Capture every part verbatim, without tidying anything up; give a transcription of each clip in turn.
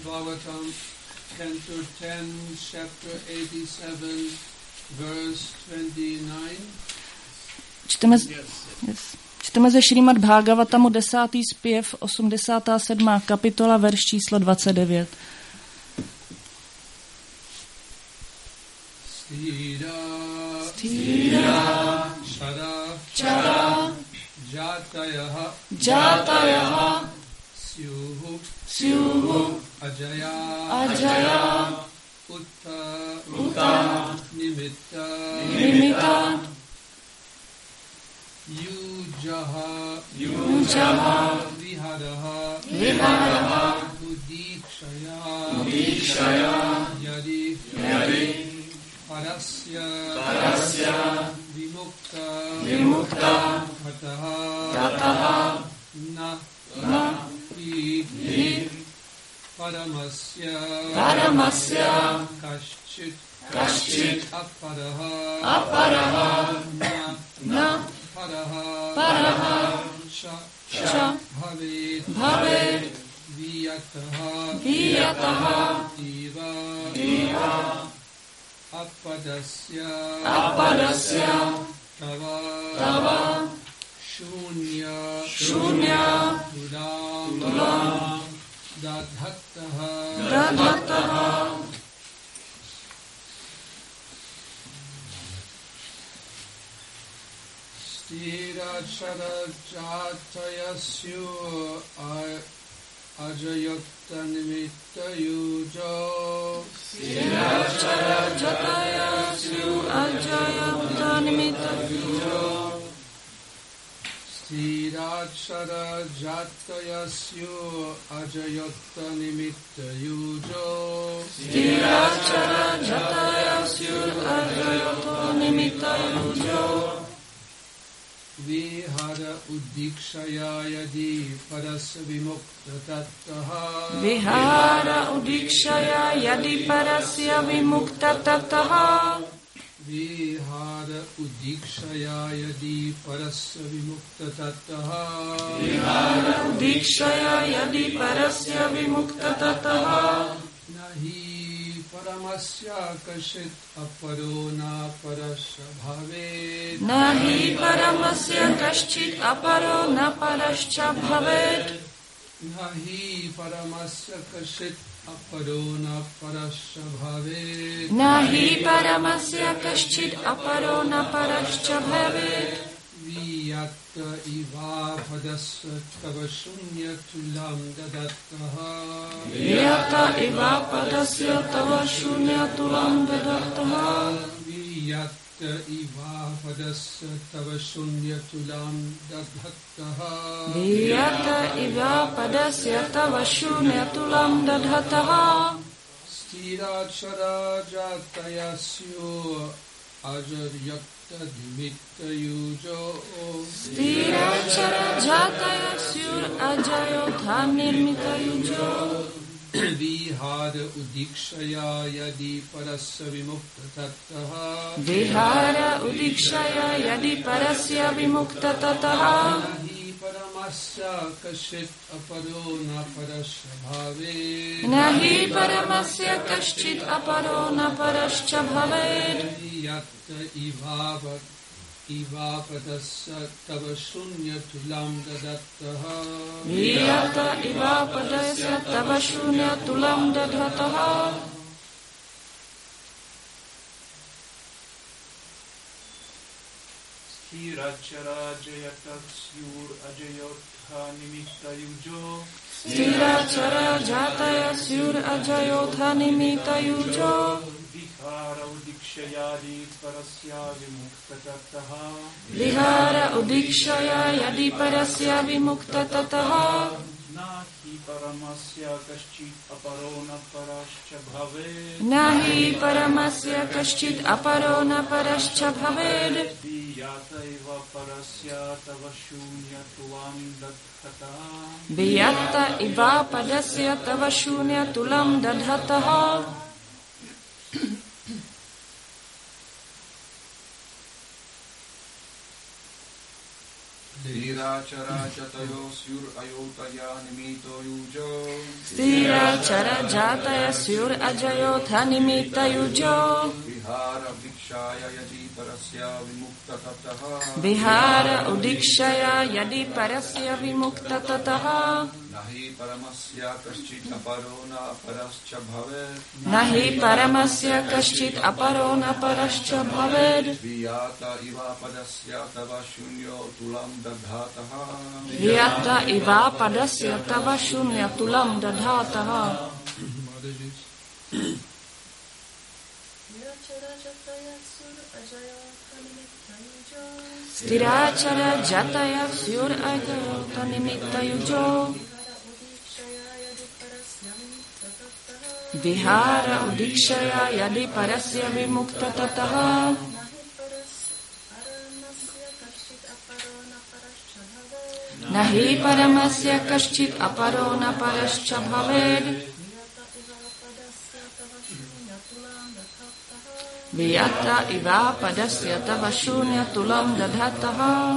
Bhagavatam, Canto ten, Chapter eighty-seven, Verse twenty-nine. Čteme z, yes. Čteme ze Šrímad Bhagavatamu desátý zpěv, osmdesátá sedmá kapitola, verš číslo dvacet devět. Stira, Stira, Chara, Chara, Jatayaha, Jatayaha, Syuhu, Syuhu, Ajaya, Ajaya, Utta, Uta, Nimitta, Nimitta, Yujaha, Yujaha, Viharaha, Viharaha, Udikshaya, Udikshaya, Yadi, Yadi, Parasya, Parasya, Vimukta, Vimukta, Tataha, Tataha, Na, Na, Hi, Hi, Paramasya, Paramasya, Kaschit, Kaschit, Aparaha, Aparaha, Na, Na, Paraha, Paraha, Sha, Sha, Bhavet, Bhavet, Viyataha, Viyataha, Diva, Diva, Apadasya, Apadasya, Tava, Tava, Shunya, Shunya, Tulam, Tulam, Dadhattaha, Dadhattaha, Sthirachara Jatayasyu Ajayotta Nimitta Yujo, Sthirachara Jatayasyu Ajayotta Nimitta Yujo, Sthirachara Jatayasyu Ajayotta Nimitta Yujo, Sthirachara Jatayasyu Ajayotta Nimitta Yujo, Vihara Udikshaya Yadi Parasya Vimukta Tattaha, Vihara Udikshaya Yadi Parasya Vimukta Tattaha, Vihara Udikshaya Yadi Parasya Vimukta Tattaha, Vihara Udikshaya Yadi Parasya Vimukta Tattaha, Nahi Paramasya Kashit Aparo Na Parasya Bhavet, Nahi Paramasya Kaschit Aparo Na Parascha Bhavet, Nahi Paramasya Kashit Aparo Na Parasya Bhavet, Nahi Paramasya Kaschit Aparo Na Parascha Bhavet, Viyatta Iva Padasya Tava Shunya Tulam Dadattaha, Viyata Iva Padasya Tava Shunya Tulam Dadattaha, Viyatta Iva Padasya Tava Shunya Tulam Dadattaha, Viyata Iva Padasya Tava Shunya Tulam Dadattaha, Sthirachara Jatayasyu Ajaryakta Nimitta Yujo, Sthirachara Jatayasyu Ajayotha Nirmita Yujo, Vihara Udikshaya Yadi Parasya Vimukta Tattaha, Vihara Udikshaya Yadi Parasya Vimukta Tattaha, Nahi Paramasya Kashit Aparo Na Parasya Bhavet, Nahi Paramasya Kaschit Aparo Na Parascha Bhavet, Viyatta Iva Iva Padasya Tava Shunya Tulam Dadattaha, Viyata Iva Padasya Tava Shunya Tulam Dadattaha, Sthirachara Jayatasyur Ajayotha Nimitta Yujo, Sthirachara Jatayasyur Ajayotha Nimitta Yujo, Vihara Udikshayadi Parasya Vimukta Tattaha, Vihara Udikshaya Yadi Parasya Vimukta Tattaha, Nahi Paramasya Kaschit Aparo Na Parascha Bhavet, Nahi Paramasya Kaschit Aparo Na Parascha Bhavet, Viyata Iva Parasya Tava Shunya Tulam Dadhataha, Viyatta Iva Padasya Tava Shunya Tulam Dadhataha, Dhira Stiračara jatayo syur ayotaya nimito yujo. Stiračara jataya syur ajayotha nimita yujo. Vihara vikshaya yadi parasya vimukta tataha. Vihara udikshaya yadi parasya vimukta tataha. Nahi paramasya kaschit aparona parascha bhaved. Nahi paramasya kaschit aparona parascha bhaved. Viyata iva padasya tava shunyo tulam dadhataha. Viyata iva padasya tava shunya tulam dadhataha. Stiračara jataya syur ajayotha nimita yujo. Vihara udikshaya yadi parasya vimukta tataha. Nahi paramasya kaschit aparona parascha bhaved. Viyata iva padasya tava shunya tulam dadhataha.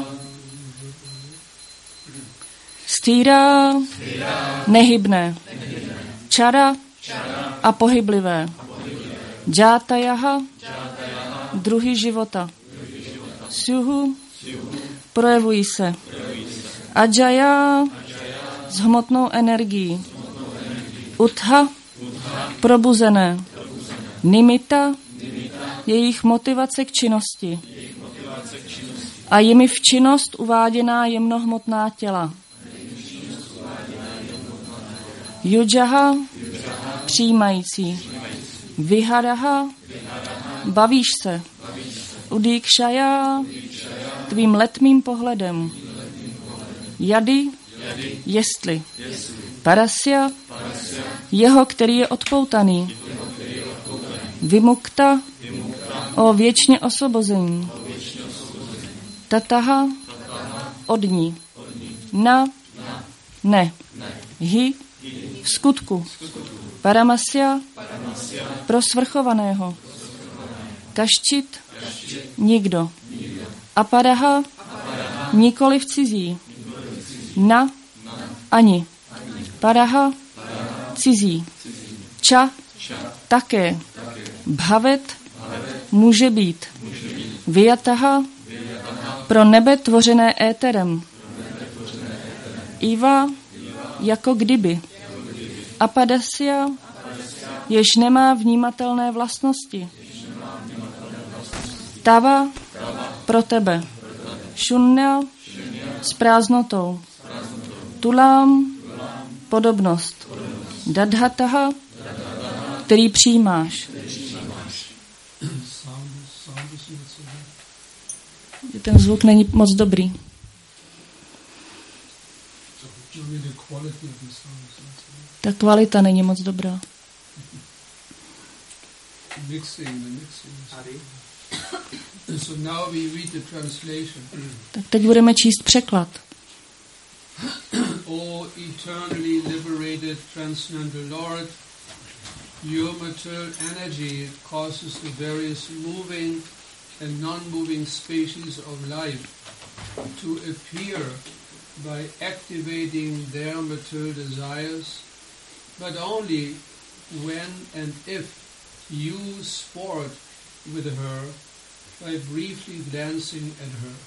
Sthira, nehybné. Čara a pohyblivé. Játajaha, druhy života. Syuhu, projevují se. Ajaya, s hmotnou energií. Utha, probuzené. Nimita, jejich motivace k činnosti. A jimi v činnost uváděná jemnohmotná těla. Yujaha, přijímající. Viharaha, bavíš se. Udikshaya, tvým letmým pohledem. Yadi, jestli. Parasya, jeho, který je odpoutaný. Vimukta, o věčně osvobození. Tataha, od ní. Na, ne. Hi, v skutku. Paramasya, pro svrchovaného. Kaščit, nikdo. Aparaha, nikoliv cizí. Na, ani. Paraha, cizí. Ča, také. Bhavet, může být. Vyjataha, pro nebe tvořené éterem. Iva, jako kdyby. Apadasya, jež nemá vnímatelné vlastnosti. Tava, pro tebe. Shunya, s prázdnotou. Tulám, podobnost. Dadhataha, který přijímáš. Ten zvuk není moc dobrý. Ta kvalita není moc dobrá. Tak teď budeme číst překlad. O eternally liberated transcendental Lord, your material energy causes the various moving and non-moving species of life to appear by activating their material desires, but only when and if you sport with her by briefly glancing at her.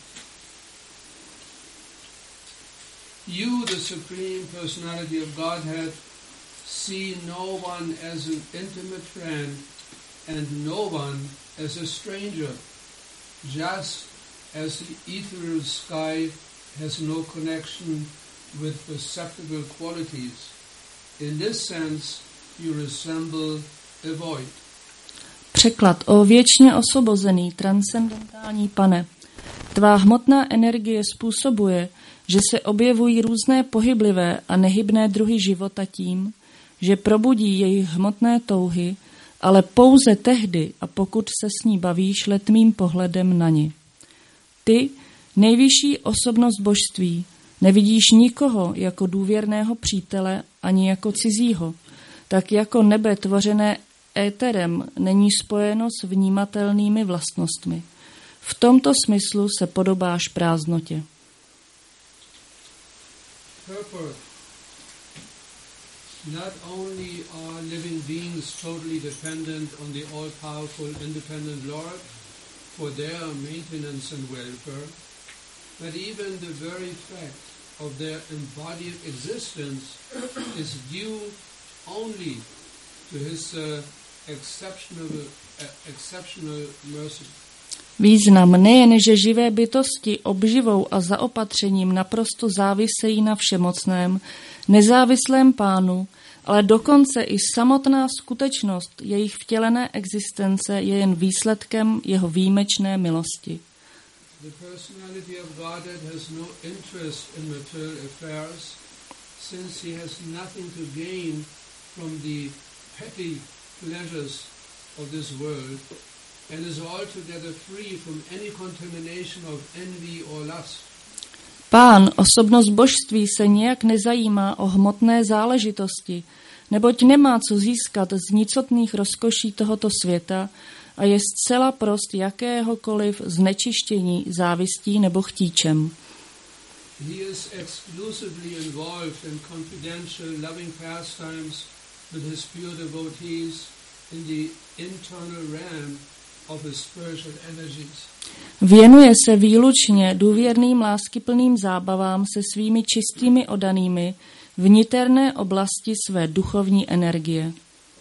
You, the Supreme Personality of Godhead, see no one as an intimate friend and no one as a stranger, just as the ethereal sky has no connection with perceptible qualities. In this sense, you resemble a void. Překlad. O věčně osvobozený, transcendentální Pane, tvá hmotná energie způsobuje, že se objevují různé pohyblivé a nehybné druhy života tím, že probudí jejich hmotné touhy, ale pouze tehdy a pokud se s ní bavíš letmým pohledem na ni. Ty, nejvyšší osobnost božství, nevidíš nikoho jako důvěrného přítele ani jako cizího, tak jako nebe tvořené éterem není spojeno s vnímatelnými vlastnostmi. V tomto smyslu se podobáš prázdnotě. purport not only are living beings totally dependent on the all-powerful, independent Lord for their maintenance and welfare, but even the very fact of their embodied existence is due only to His uh, exceptional, uh, exceptional mercy. Význam nejen, že živé bytosti obživou a zaopatřením naprosto závisejí na všemocném, nezávislém Pánu, ale dokonce i samotná skutečnost jejich vtělené existence je jen výsledkem jeho výjimečné milosti. The personality of Godhead has no interest in material affairs, since He has nothing to gain from the petty pleasures of this world, and is altogether free from any contamination of envy or lust. Pán, osobnost božství, se nijak nezajímá o hmotné záležitosti, neboť nemá co získat z nicotných rozkoší tohoto světa a je zcela prost jakéhokoliv znečištění, závistí nebo chtíčem. He is exclusively involved in confidential loving pastimes with his pure devotees in the internal realm of his spiritual energies. Věnuje se výlučně důvěrným láskyplným zábavám se svými čistými oddanými v niterné oblasti své duchovní energie.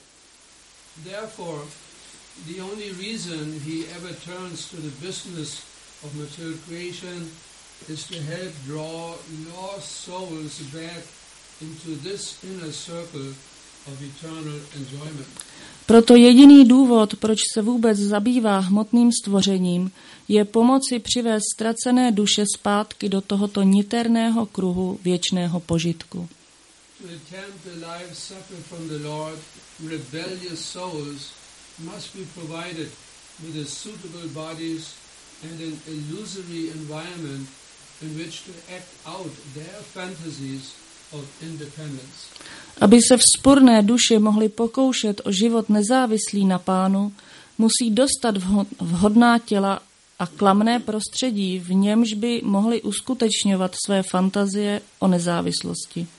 Therefore, the only reason he ever turns to the business of material creation is to help draw lost souls back into this inner circle of eternal enjoyment. Proto jediný důvod, proč se vůbec zabývá hmotným stvořením, je pomoci přivést ztracené duše zpátky do tohoto niterného kruhu věčného požitku. To attempt a life separate from the Lord, rebellious souls must be provided with the suitable bodies and an illusory environment in which to act out their fantasies of independence. Aby se vzpurné duše mohly pokoušet o život nezávislý na Pánu, musí dostat vhodná těla a klamné prostředí, v němž by mohli uskutečňovat své fantazie o nezávislosti.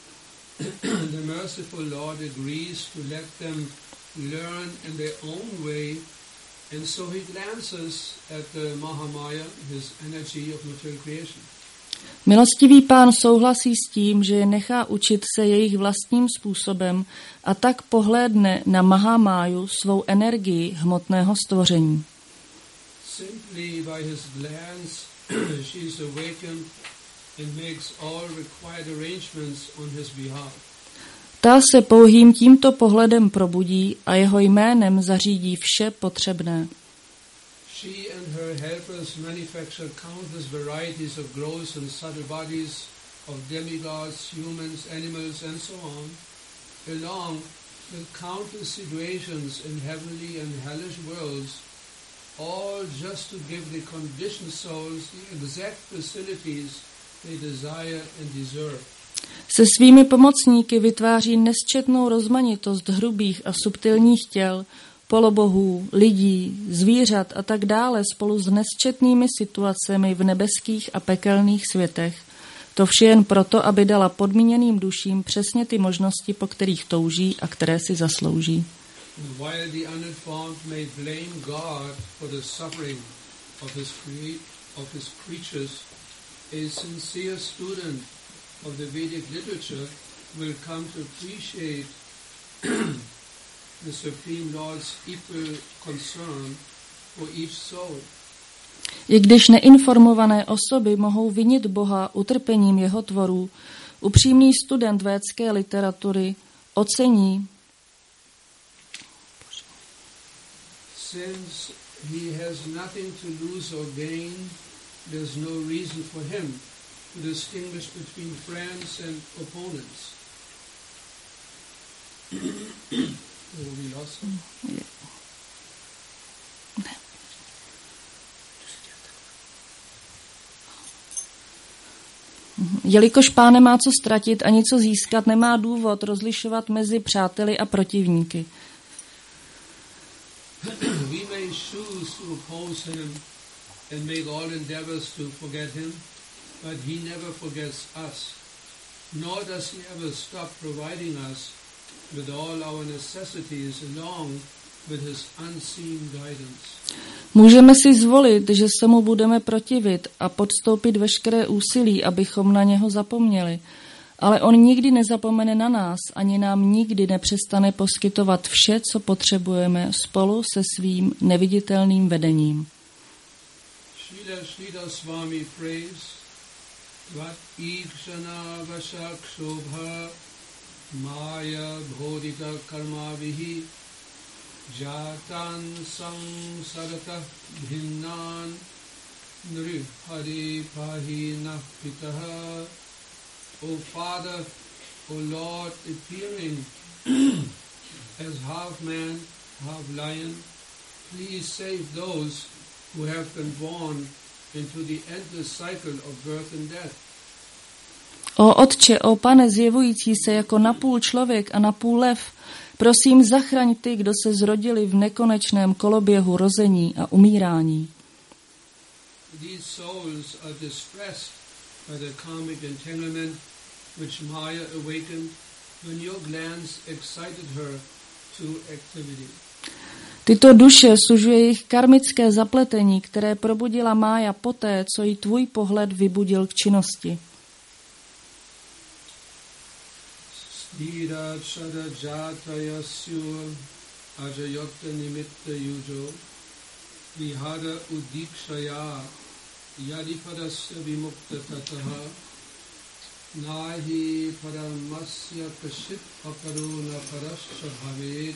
The merciful Lord agrees to let them learn in their own way, and so he glances at the Mahamaya, his energy of material creation. Milostivý Pán souhlasí s tím, že je nechá učit se jejich vlastním způsobem a tak pohlédne na Mahamáju, svou energii hmotného stvoření. Simply by his glance she is awakened and makes all required arrangements on his behalf. Ta se pouhým tímto pohledem probudí a jeho jménem zařídí vše potřebné. She and her helpers manufacture countless varieties of gross and subtle bodies of demigods, humans, animals, and so on, along with countless situations in heavenly and hellish worlds, all just to give the conditioned souls the exact facilities they desire and deserve. Se svými pomocníky vytváří nesčetnou rozmanitost hrubých a subtilních těl, polobohů, lidí, zvířat a tak dále spolu s nesčetnými situacemi v nebeských a pekelných světech. To vše jen proto, aby dala podmíněným duším přesně ty možnosti, po kterých touží a které si zaslouží. While the uninformed may blame God for the suffering of his, crea- of his creatures, a sincere student of the Vedic literature will come to appreciate the Supreme Lord's equal concern for each soul. I když neinformované osoby mohou vinit Boha utrpením jeho tvorů, upřímný student védské literatury ocení, since he has nothing to lose or gain, there's no reason for him to distinguish between friends and opponents. Oh, we lost him. Jelikož Pán nemá co ztratit ani co získat, nemá důvod rozlišovat mezi přáteli a protivníky. We may choose to oppose him and make all endeavors to forget him, but he never forgets us. nor does he ever stop providing us with all our necessities along with his unseen guidance. Můžeme si zvolit, že se mu budeme protivit a podstoupit veškeré úsilí, abychom na něho zapomněli. Ale on nikdy nezapomene na nás, ani nám nikdy nepřestane poskytovat vše, co potřebujeme, spolu se svým neviditelným vedením. Srila Srila Swami prays, Vat ikshana vasak shobha maya bhodita karma vihi jatan samsarata bhinnan nri hari pahina pitaha. O Father, O Lord, appearing as half man, half lion, please save those who have been born into the endless cycle of birth and death. O Otče, o Pane, zjevující se jako napůl člověk a napůl lev, prosím zachraň ty, kdo se zrodili v nekonečném koloběhu rození a umírání. These souls are distressed by the karmic entanglement which Maya awakened when your glance excited her to activity. Tyto duše sužuje jejich karmické zapletení, které probudila Mája poté, co jí tvůj pohled vybudil k činnosti. Stira chada jata yasyu ajayokta nimitta yujo vihara udikshaya yadipadasya vimukta tataha nahi paramasya kashit aparuna parasya bhavet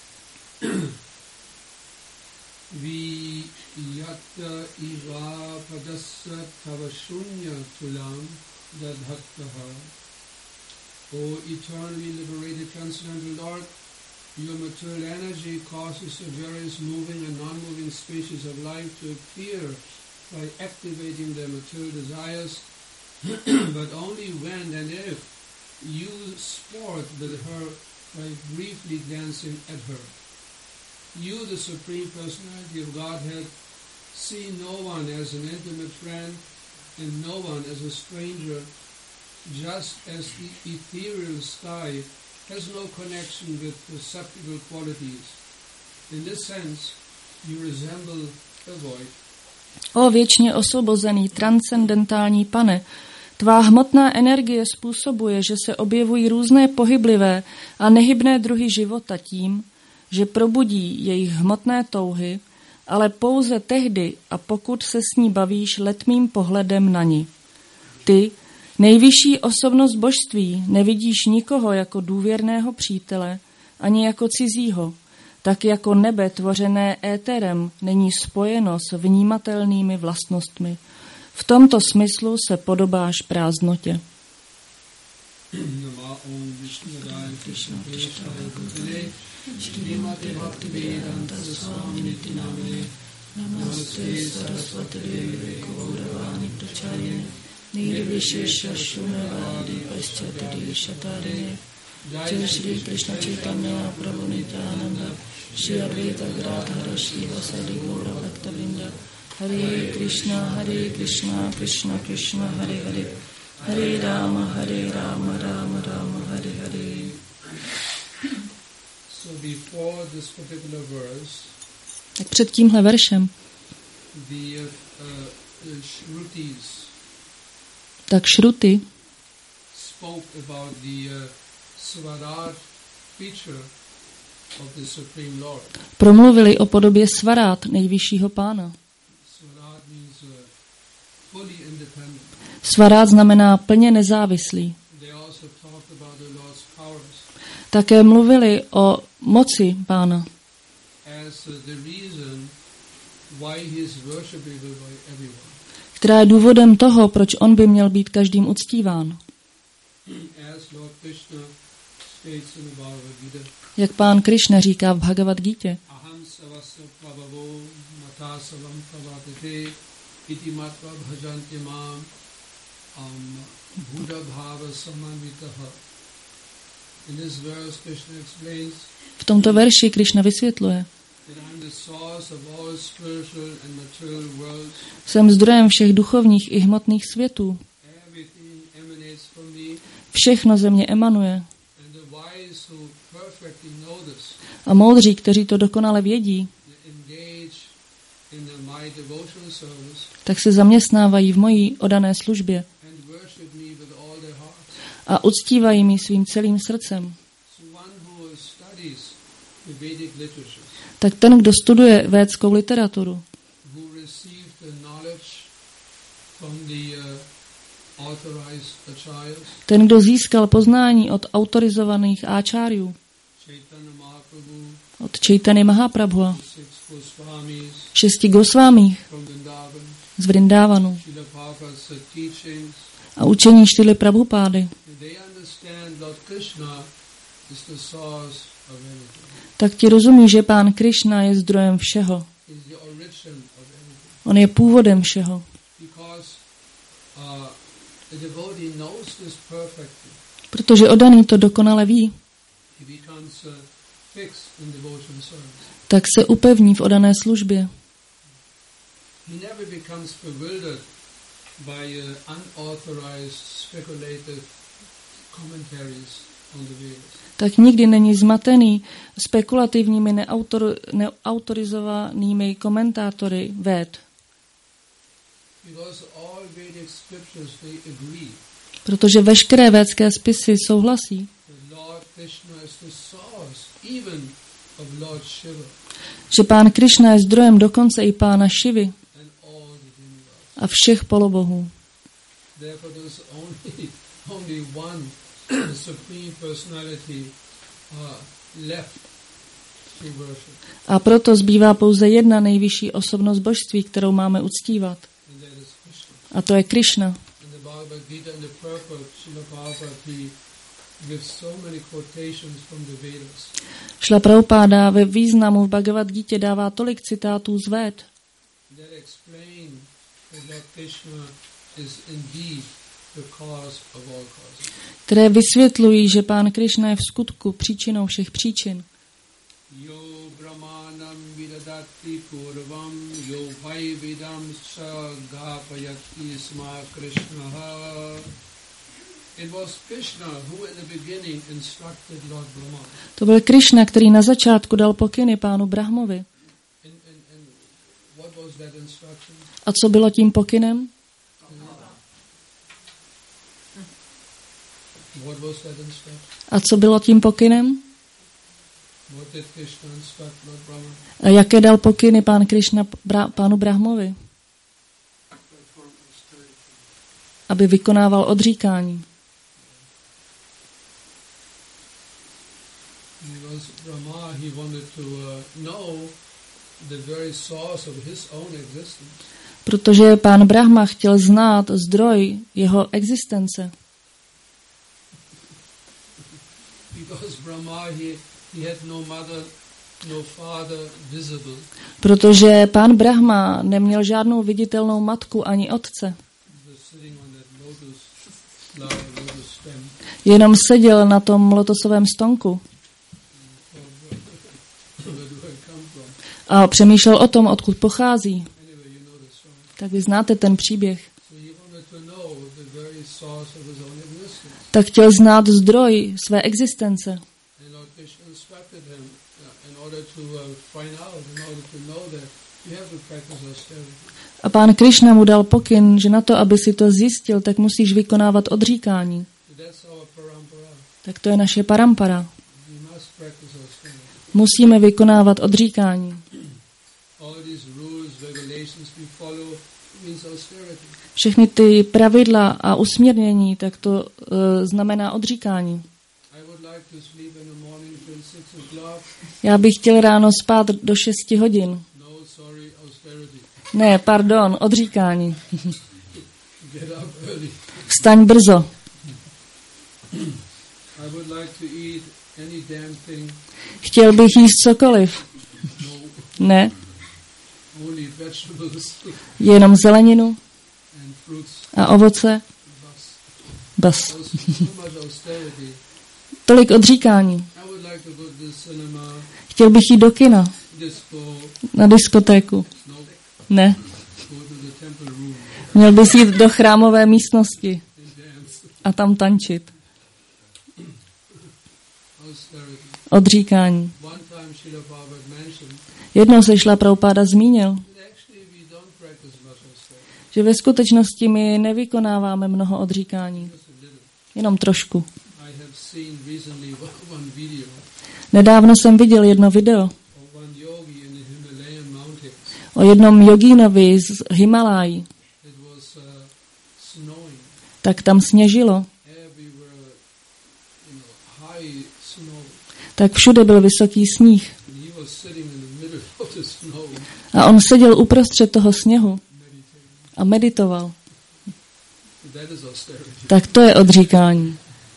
viyata iva padasya tavashunya tulam dadhattaha. O eternally liberated transcendental Lord, your material energy causes the various moving and non-moving species of life to appear by activating their material desires, but only when and if you sport with her by briefly glancing at her. You, the Supreme Personality of Godhead, see no one as an intimate friend and no one as a stranger, just as the ethereal sky has no connection with perceptible qualities. In this sense, you resemble a void. O věčně osvobozený, transcendentální Pane, tvá hmotná energie způsobuje, že se objevují různé pohyblivé a nehybné druhy života tím, že probudí jejich hmotné touhy, ale pouze tehdy a pokud se s ní bavíš letmým pohledem na ni. Ty, nejvyšší osobnost božství, nevidíš nikoho jako důvěrného přítele, ani jako cizího, tak jako nebe tvořené éterem není spojeno s vnímatelnými vlastnostmi. V tomto smyslu se podobáš prázdnotě. Jai Shri Krishna Chaitanya Prabhu Nityananda Shri Advaita Gadadhara Shri Vasadi Gaura Bhakta Vrinda Hare Krishna Hare Krishna Krishna Krishna Hare Hare Hare Rama Hare Rama Rama Rama Hare Hare. So before this particular verse, tak před tímhle veršem the uh, uh, Shrutis tak Šruty spoke about the uh, Svarat feature of the Supreme Lord. promluvili o podobě Svarát, nejvyššího pána. Svarat means uh, fully independent. Svarát znamená plně nezávislý. They also talked about the Lord's powers Také mluvili o moci pána as uh, the reason why he is worshipable by everyone. která je důvodem toho, proč on by měl být každým uctíván. As Lord Krishna states in the Bhagavad Gita, Jak pán Krišna říká v Bhagavad Gita, aham savasya prabhavo mata savam pravatite iti matva bhajanti mam am buddha bhava samanvitaha. In this verse Krishna explains v tomto verši Krišna vysvětluje, that I'm the source of all spiritual and material worlds. jsem zdrojem všech duchovních i hmotných světů. Everything emanates from me. Všechno ze mě emanuje. And the wise who perfectly know this, A moudří, kteří to dokonale vědí, they engage in the, my devotional service tak se zaměstnávají v mojí odané službě and worship me with all their hearts. a uctívají mi svým celým srdcem. So one who studies the Vedic literatures, Tak ten, kdo studuje védskou literaturu, who received the knowledge from the uh, authorized acharyas, ten, kdo získal poznání od autorizovaných áčáriů, Chaitanya Mahaprabhu, od Chaitanya Mahaprabhu, six Goswamis šesti Gosvámích from Vrindavan, z Vrindávanu Srila Prabhupada's teachings, a učení Štily Prabhupády, and they understand Lord Krishna is the source of everything. tak ti rozumí, že Pán Krišna je zdrojem všeho. Is the origin of everything. On je původem všeho. Because uh, the devotee knows this perfectly. Protože odaný to dokonale ví, He becomes uh, fixed in devotional service. tak se upevní v odané službě. He never becomes bewildered by uh, unauthorized speculative commentaries on the Vedas. Tak nikdy není zmatený spekulativními neautor, neautorizovanými komentátory véd. Because all Vedic scriptures, they agree Protože veškeré védské spisy souhlasí, that Lord Krishna is the source even of Lord Shiva že Pán Krišna je zdrojem dokonce i Pána Šivy and all the demigods. a všech polobohů. Therefore, there's only only one supreme personality uh, left to worship, A proto zbývá pouze jedna nejvyšší osobnost božství, kterou máme uctívat. and that is Krishna. A to je Krišna. In the Bhagavad Gita, in the purport, Srila Prabhupada, he gives so many quotations from the Vedas. Šla Prabhupáda ve významu v Bhagavad Gita dává tolik citátů z véd, That explain that Lord Krishna is indeed the cause of all causes. které vysvětlují, že Pán Krišna je v skutku příčinou všech příčin. Yo brahmanam vidadati purvam, yo vai vidam sa gapayati sma Krishnaha. It was Krishna who in the beginning instructed Lord Brahma. To byl Krišna, který na začátku dal pokyny pánu Brahmovi. And, and, and what was that instruction? A co bylo tím pokynem? What was that instruction? A co bylo tím pokynem? What did Krishna instruct Lord Brahma? A jaké dal pokyny pán Krišna bra, pánu Brahmovi? Aby vykonával odříkání. Because Brahma, he wanted to uh, know the very source of his own existence. Protože pán Brahma chtěl znát zdroj jeho existence. Because Brahma, he, he had no mother, no father visible. Protože pán Brahma neměl žádnou viditelnou matku ani otce. He was sitting on that lotus flower, lotus stem. Jenom seděl na tom lotosovém stonku Where do I come from? a přemýšlel o tom, odkud pochází. Anyway, you know the story. Tak vy znáte ten příběh. So he wanted to know the very source of his own existence. Tak chtěl znát zdroj své existence. And Lord Krishna instructed him uh, in order to uh, find out, in order to know that you have to practice austerity. A pán Krišna mu dal pokyn, že na to, aby si to zjistil, tak musíš vykonávat odříkání. So that's our parampara. Tak to je naše parampara. We must practice austerity. Musíme vykonávat odříkání. All these rules, regulations we follow means austerity. Všechny ty pravidla a usměrnění, tak to uh, znamená odříkání. I would like to sleep in the morning till six o'clock. Já bych chtěl ráno spát do šesti hodin. No, sorry, austerity. Ne, pardon, odříkání. Get up early. Vstaň brzo. I would like to eat any damn thing. Chtěl bych jíst cokoliv. No, Ne, only vegetables jenom zeleninu and fruits. a ovoce. Bus. Bas. Also, too much austerity. Tolik odříkání. I would like to go to the cinema, Chtěl bych jít do kina, disco, na diskotéku. no, Ne, go to the temple room měl bys jít do chrámové místnosti and dance. a tam tančit. Odříkání. One time Srila Prabhupada mentioned Jednou se Šrila Prabhupáda zmínil, that actually we don't practice much austerity, že ve skutečnosti my nevykonáváme mnoho odříkání. just a little. Jenom trošku. I have seen recently one video Nedávno jsem viděl jedno video of one yogi in the Himalayan mountains. o jednom jogínovi z Himalájí. It was uh, snowing Tak tam sněžilo. everywhere, you know, high snow. Tak všude byl vysoký sníh. And he was sitting in the middle of the snow, A on seděl uprostřed toho sněhu meditating. a meditoval. That is austerity. Tak to je odříkání.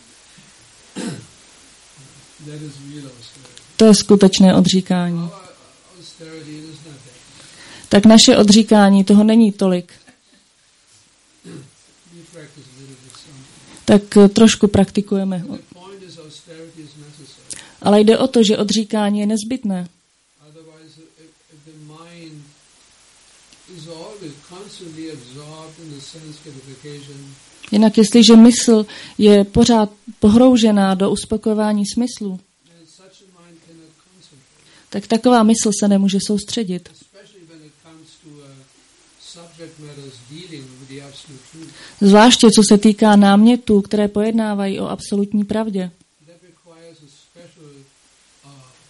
That is real austerity. To je skutečné odříkání. Our austerity is not that. Tak naše odříkání toho není tolik. We practice a little bit something. Tak eh, trošku praktikujeme. The point is austerity is necessary. Ale jde o to, že odříkání je nezbytné. Otherwise, if, if the mind is always constantly absorbed in the sense gratification, Jinak jestliže mysl je pořád pohroužená do uspokojování smyslu, then such a mind cannot concentrate. tak taková mysl se nemůže soustředit. Especially when it comes to uh, subject matters dealing with the absolute truth. Zvláště co se týká námětů, které pojednávají o absolutní pravdě. That requires a special uh,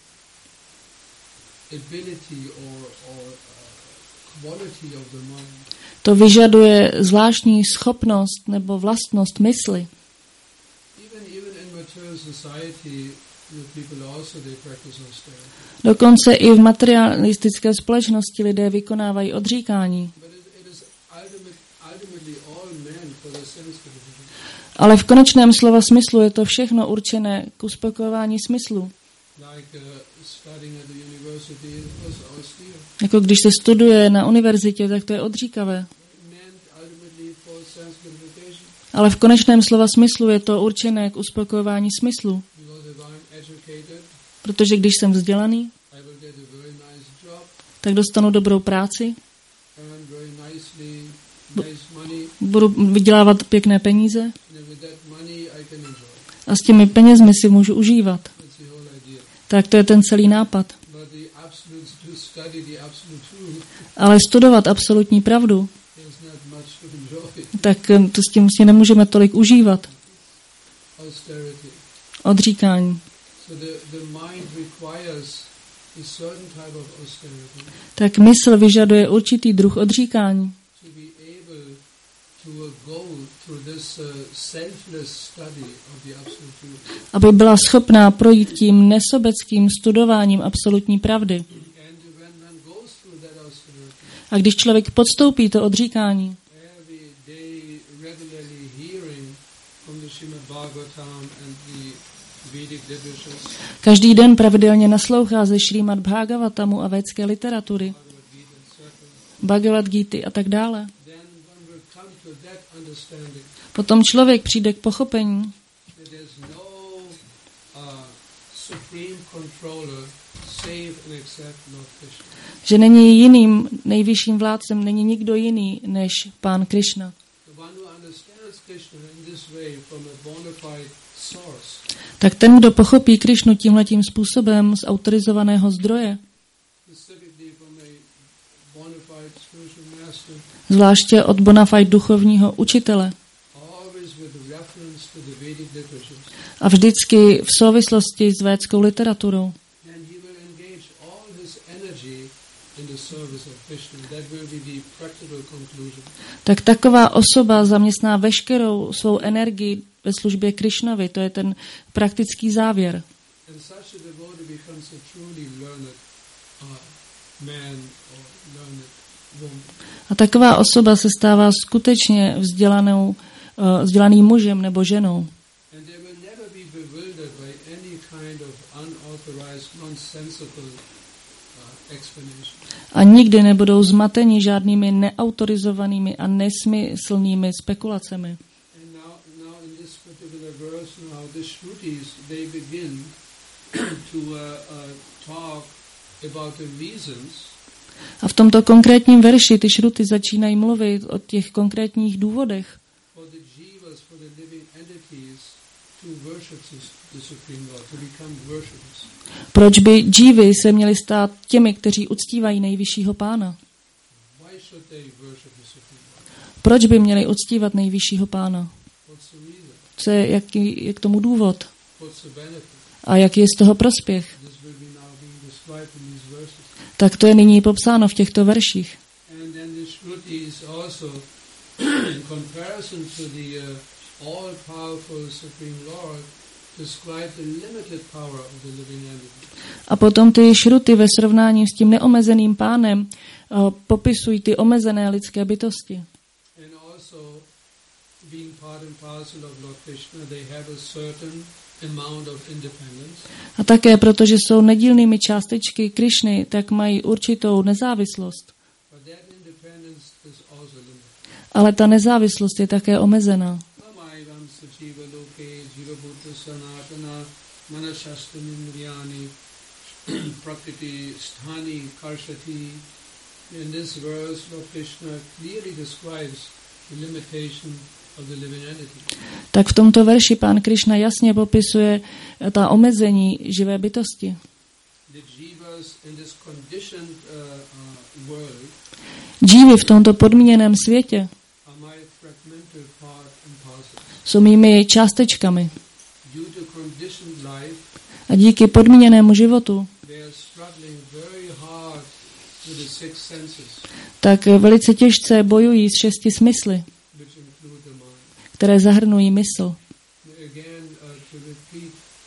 ability or, or uh, quality of the mind. To vyžaduje zvláštní schopnost nebo vlastnost mysli. Even even in material society, the people also they practice austerity. Dokonce i v materialistické společnosti lidé vykonávají odříkání. But it, it is ultimate, ultimately all men for their sense gratification. Ale v konečném slova smyslu je to všechno určené k uspokojování smyslu. Like uh, studying at the university, it was austere. Jako když se studuje na univerzitě, tak to je odříkavé. Meant ultimately for sense gratification. Ale v konečném slova smyslu je to určené k uspokojování smyslu. Because if I'm educated, Protože když jsem vzdělaný, I will get a very nice job, tak dostanu dobrou práci, earn very nicely, nice money, budu vydělávat pěkné peníze and with that money I can enjoy. a s těmi penězmi si můžu užívat. That's the whole idea. Tak to je ten celý nápad. But the absolute, to study the absolute truth, Ale studovat absolutní pravdu, there's not much to enjoy. tak eh, to s tím si nemůžeme tolik užívat. Austerity. Odříkání. So the, the mind requires a certain type of austerity Tak mysl vyžaduje určitý druh odříkání, to be able to uh, go through this uh, selfless study of the absolute truth. aby byla schopná projít tím nesobeckým studováním absolutní pravdy. And when one goes through that austerity, A když člověk podstoupí to odříkání, every day regularly hearing from the Srimad Bhagavatam and the Vedic literatures, každý den pravidelně naslouchá ze Šrímad Bhagavatamu a védské literatury, Bhagavad Gita a tak dále, then one will come to that understanding potom člověk přijde k pochopení, that there's no uh, supreme controller save and except Lord Krishna. že není jiným nejvyšším vládcem, není nikdo jiný než Pán Krishna. The one who understands Krishna in this way from a bona fide source, Tak ten, kdo pochopí Krišnu tímhletím způsobem z autorizovaného zdroje, specifically from a bona fide spiritual master, zvláště od bona fide duchovního učitele, always with reference to the Vedic literatures, a vždycky v souvislosti s védskou literaturou, then he will engage all his energy in the service of Krishna. That will be the practical conclusion. tak taková osoba zaměstná veškerou svou energii ve službě Krišnovi. To je ten praktický závěr. And such a devotee becomes a truly learned uh, man or learned woman. A taková osoba se stává skutečně vzdělanou, uh, vzdělaným mužem nebo ženou. And they will never be bewildered by any kind of unauthorized, nonsensical uh, explanation. A nikdy nebudou zmateni žádnými neautorizovanými a nesmyslnými spekulacemi. And now, now in this particular verse, now the Shrutis, they begin to uh, uh, talk about the reasons A v tomto konkrétním verši ty šruty začínají mluvit o těch konkrétních důvodech, for the jivas, for the living entities, to worship the Supreme Lord, to become worshippers? Proč by džívy se měli stát těmi, kteří uctívají nejvyššího pána? Why should they worship the Supreme Lord? Proč by měli uctívat nejvyššího pána? What's the reason? Co je, jaký je k tomu důvod? What's the benefit? A jaký je z toho prospěch? This will be now being described in these verses. Tak to je nyní popsáno v těchto verších. And then the Shrutis also, in comparison to the uh, all-powerful Supreme Lord, describe the limited power of the living entity. A potom ty šruty ve srovnání s tím neomezeným pánem uh, popisují ty omezené lidské bytosti. And also, being part and parcel of Lord Krishna, they have a certain amount of independence. A také, protože jsou nedílnými částečky Krišny, tak mají určitou nezávislost. But that independence is also limited. Ale ta nezávislost je také omezená. Samaivam sajiva loke jirabhuta sanatana manashastamindriyani prakriti sthani karshati. In this verse, Lord Krishna clearly describes the limitation of the living entity. Tak v tomto verši pán Krišna jasně popisuje ta omezení živé bytosti. The jivas in this conditioned uh, uh, world Džívy v tomto podmíněném světě are my fragmental part and parcel. jsou mými částečkami. Due to conditioned life, A díky podmíněnému životu, they are struggling very hard with the six senses, tak velice těžce bojují s šesti smysly, which include the mind. které zahrnují mysl. Again, uh, to repeat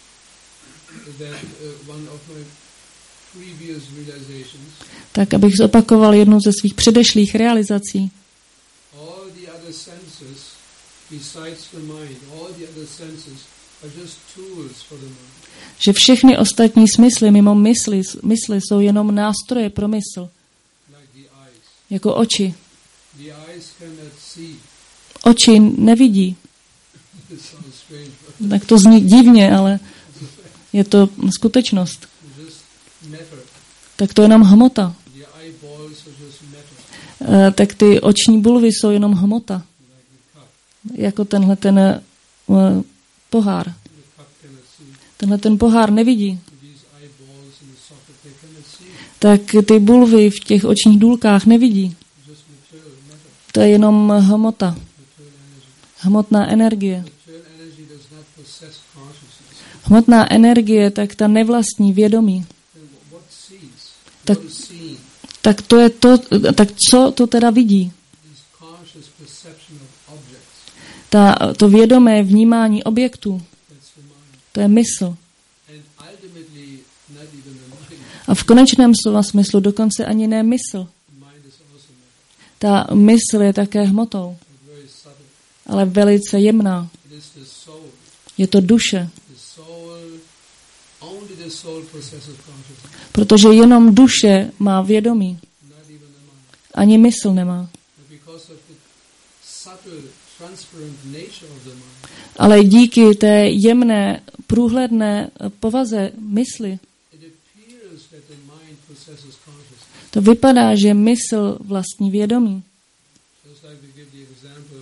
that uh, one of my previous realizations, Tak abych zopakoval jednu ze svých předešlých realizací. all the other senses besides the mind, all the other senses are just tools for the mind. Že všechny ostatní smysly mimo mysli, mysli jsou jenom nástroje pro mysl, Like the eyes. jako oči. The eyes cannot see. Oči nevidí. It sounds strange, but Tak to zní divně, ale je to skutečnost. it's just matter. Tak to je jenom hmota. The eyeballs are just matter, E, tak ty oční bulvy jsou jenom hmota. like the cup. Jako tenhle ten e, pohár. The cup cannot see. Tenhle ten pohár nevidí. These eyeballs in the socket, they cannot see. Tak ty bulvy v těch očních důlkách nevidí. Just material matter, To je jenom hmota. material energy. Hmotná energie. Material energy does not possess consciousness. Hmotná energie, tak ta nevlastní vědomí. Then what sees? Tak- What is seen? Tak to je to, tak co to teda vidí? Is conscious perception of objects. Ta, to vědomé vnímání objektů, That's the mind. to je mysl. And ultimately, not even the mind. A v konečném slova smyslu dokonce ani ne mysl. The mind is also matter, Ta mysl je také hmotou, but very subtle. ale velice jemná. It is the soul. Je to duše, The soul, only the soul possesses consciousness, protože jenom duše má vědomí, not even the mind. ani mysl nemá. But because of the subtle, transparent nature of the mind, Ale díky té jemné, průhledné povaze mysli, it appears that the mind possesses consciousness. to vypadá, že mysl vlastní vědomí. Just like we give the example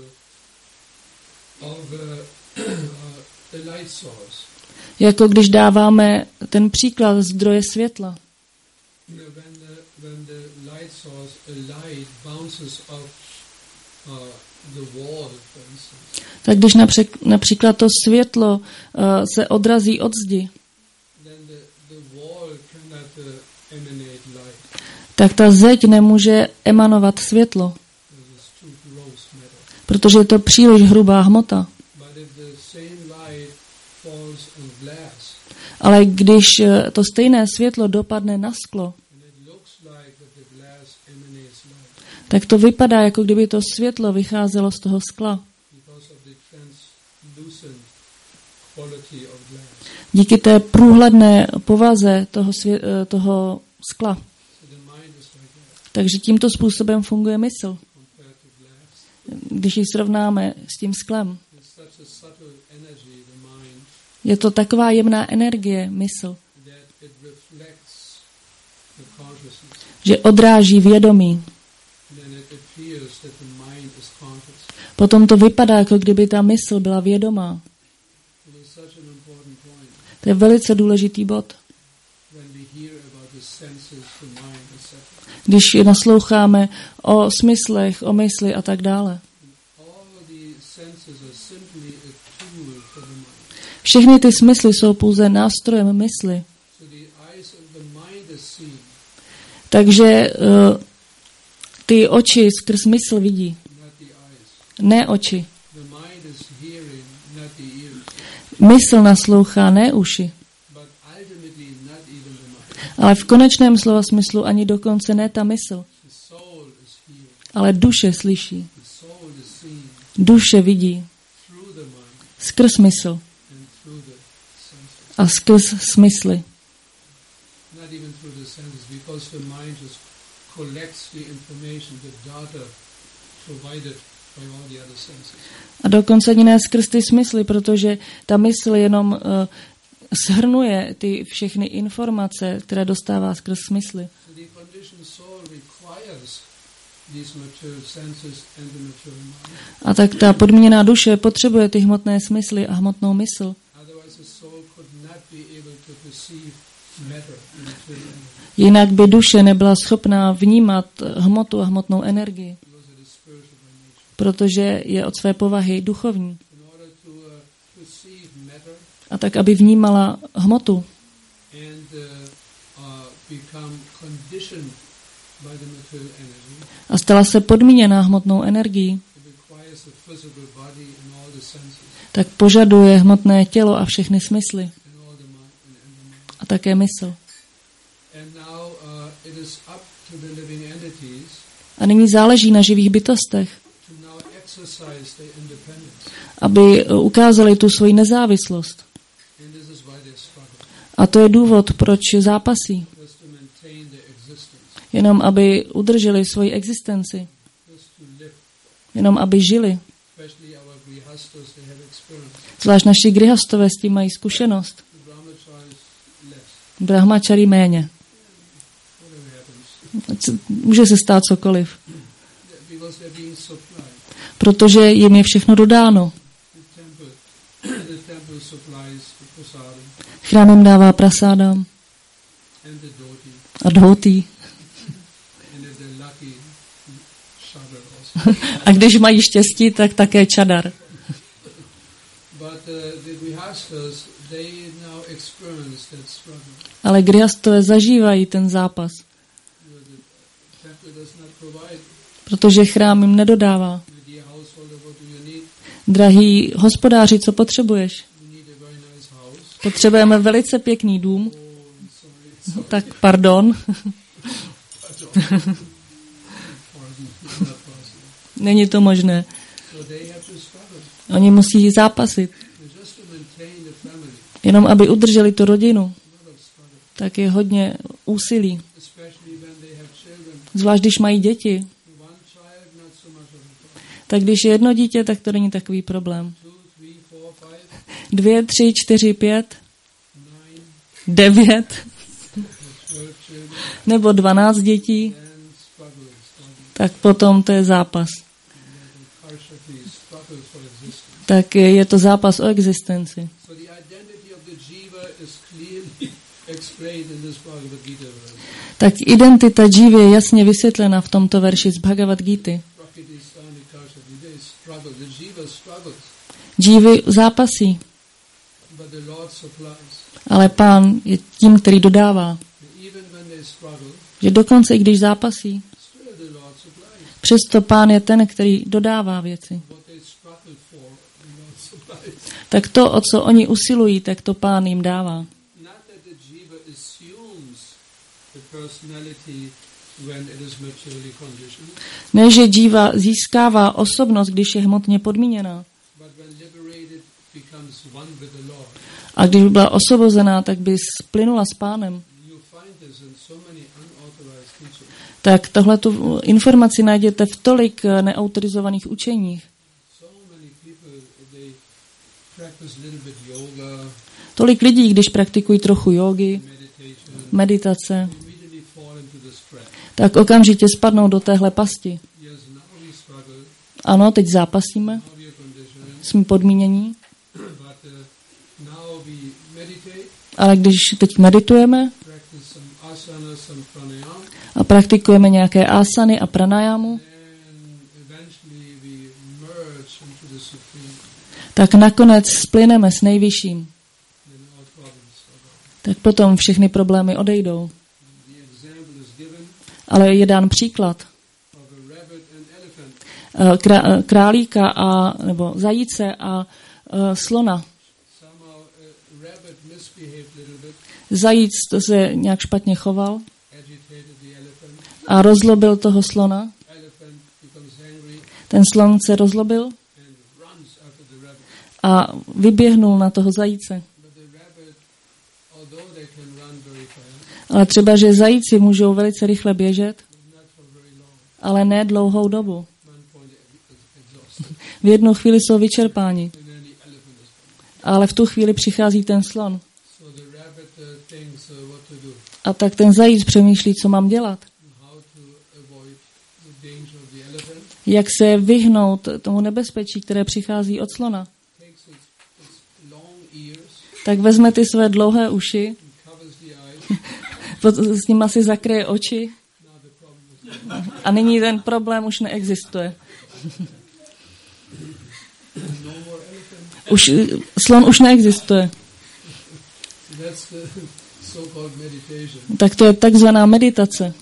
of uh, uh, a light source. Jako když dáváme ten příklad zdroje světla. You know, when the when the light source, a light bounces off uh, the wall, for instance, Tak když napřek, například to světlo uh, se odrazí od zdi, then the, the wall cannot uh, emanate light. tak ta zeď nemůže emanovat světlo, Because it's too gross matter. protože je to příliš hrubá hmota. But if the same light falls on glass, Ale když uh, to stejné světlo dopadne na sklo, and it looks like that the glass emanates light tak to vypadá, jako kdyby to světlo vycházelo z toho skla. because of the translucent quality of glass. Díky té průhledné povaze toho, svě, uh, toho skla. So the mind is like that Takže tímto způsobem funguje mysl, compared to glass. když ji srovnáme s tím sklem. It's such a subtle energy, the mind, Je to taková jemná energie, mysl, that it reflects the consciousness. že odráží vědomí. And then it appears that the mind is conscious. Potom to vypadá, jako kdyby ta mysl byla vědomá. It is such To je velice důležitý bod. Když nasloucháme o smyslech, o mysli a tak dále. Všechny ty smysly jsou pouze nástrojem mysli. Takže uh, ty oči skrz mysl vidí. Ne oči. Mysl naslouchá, ne uši. Ale v konečném slova smyslu ani dokonce ne ta mysl. Ale duše slyší. Duše vidí. Skrz mysl. A skrz smysly. A dokonce ani ne skrz ty smysly, protože ta mysl jenom uh, shrnuje ty všechny informace, které dostává skrz smysly. A tak ta podmíněná duše potřebuje ty hmotné smysly a hmotnou mysl. Jinak by duše nebyla schopná vnímat hmotu a hmotnou energii, protože je od své povahy duchovní. A tak, aby vnímala hmotu a stala se podmíněná hmotnou energií, tak požaduje hmotné tělo a všechny smysly. A také mysl. A nyní záleží na živých bytostech, aby ukázali tu svoji nezávislost. A to je důvod, proč zápasí. Jenom aby udrželi svoji existenci. Jenom aby žili. Zvlášť naši grihastové s tím mají zkušenost. Brahmačari méně. Může se stát cokoliv. Protože jim je všechno dodáno. Chrám jim dává prasádám a dhoti. A když mají štěstí, tak také čadar. Ale grihastové zažívají ten zápas. Protože chrám jim nedodává. Drahý hospodáři, co potřebuješ? Potřebujeme velice pěkný dům. Tak pardon. Není to možné. Oni musí zápasit. Jenom aby udrželi tu rodinu. Tak je hodně úsilí. Zvlášť když mají děti. Tak když je jedno dítě, tak to není takový problém. Dvě, tři, čtyři, pět, devět, nebo dvanáct dětí, tak potom to je zápas. Tak je to zápas o existenci. Tak identita džívy je jasně vysvětlena v tomto verši z Bhagavad Gity. Džívy zápasí, ale Pán je tím, který dodává. Že dokonce i když zápasí, přesto Pán je ten, který dodává věci. Tak to, o co oni usilují, tak to Pán jim dává. Ne, že džíva získává osobnost, když je hmotně podmíněná. A když by byla osvobozená, tak by splynula s Pánem. Tak tohletu informaci najdete v tolik neautorizovaných učeních. Tolik lidí, když praktikují trochu jógy, meditace, tak okamžitě spadnou do téhle pasti. Ano, teď zápasíme, jsme podmínění, Ale když teď meditujeme practice some asana, some pranayama, a praktikujeme nějaké asany a pranayamu, then eventually we merge into the Supreme. tak nakonec splyneme s nejvyšším. Then all problems are gone. Tak potom všechny problémy odejdou. The example is given Ale je dán příklad of a rabbit and elephant. krá, králíka a, nebo zajíce a uh, slona. Somehow a rabbit misbehaved a little bit, Zajíc to se nějak špatně choval agitated the elephant. a rozlobil toho slona. Elephant becomes angry Ten slon se rozlobil and runs after the rabbit. a vyběhnul na toho zajíce. But the rabbit, although they can run very fast, Ale třeba, že zajíci můžou velice rychle běžet, but not for very long. ale ne dlouhou dobu. One point is exhausted, V jednu chvíli jsou vyčerpáni, and then the elephant is gone. ale v tu chvíli přichází ten slon. So the rabbit uh, thinks uh, what to do, A tak ten zajíc přemýšlí, co mám dělat. how to avoid the danger of the elephant. Jak se vyhnout tomu nebezpečí, které přichází od slona. Takes its, its long ears Tak vezme ty své dlouhé uši, and covers the eyes. pot- s nima si zakryje oči Now the problem is gone. a nyní ten problém už neexistuje. No more elephant. Už, slon už neexistuje. That's the so-called meditation. Tak to je takzvaná meditace.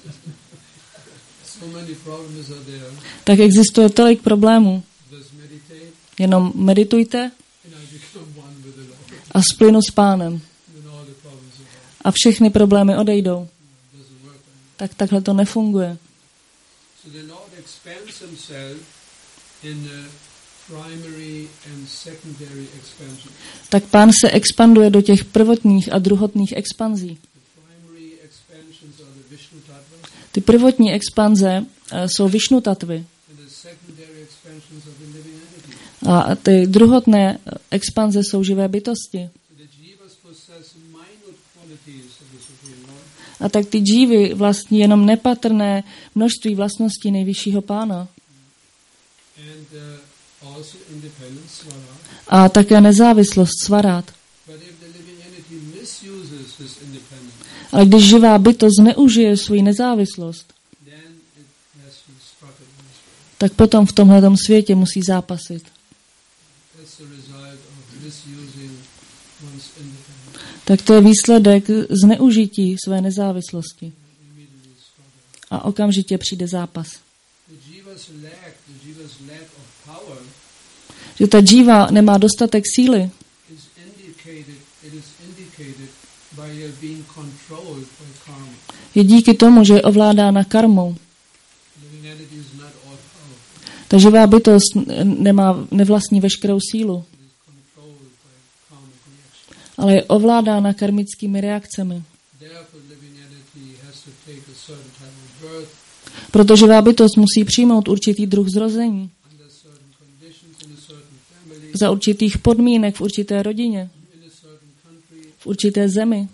So many problems are there. Tak existuje tolik problémů. Just meditate, Jenom meditujte and I become one with the Lord. a splynu s pánem. Then all the problems are gone. A všechny problémy odejdou. It doesn't work anymore. Tak takhle to nefunguje. So the Lord expands himself in the primary and secondary expansion. Tak pán se expanduje do těch prvotních a druhotných expanzí. The primary expansions are the Vishnu tattvas, Ty prvotní expanze eh, jsou Višnu tatvy. and the secondary expansions are the living entities. A ty druhotné expanze jsou živé bytosti. So the jivas possess minute qualities of the Supreme Lord, A tak ty džívy vlastní jenom nepatrné množství vlastností nejvyššího pána. and uh, also independence, svara. A také nezávislost svarát. But if the living entity misuses his independence, Ale když živá bytost zneužije svoji nezávislost, then it has to struggle in this way. tak potom v tomhletom světě musí zápasit. That's the result of misusing one's independence. Tak to je výsledek zneužití své nezávislosti. Immediately struggle. A okamžitě přijde zápas. The jivas lack, the jivas lack of power Že ta džíva nemá dostatek síly, is indicated, it is indicated by uh, being controlled by karma. je díky tomu, že je ovládána karmou. Living entity is not all powerful. Ta živá bytost nemá, nevlastní veškerou sílu, It is controlled by karmic reaction. ale je ovládána karmickými reakcemi. Therefore, living entity has to take a certain type of birth Proto živá bytost musí přijmout určitý druh zrození under certain conditions in a certain family, za určitých podmínek v určité rodině, in a certain country. v určité zemi.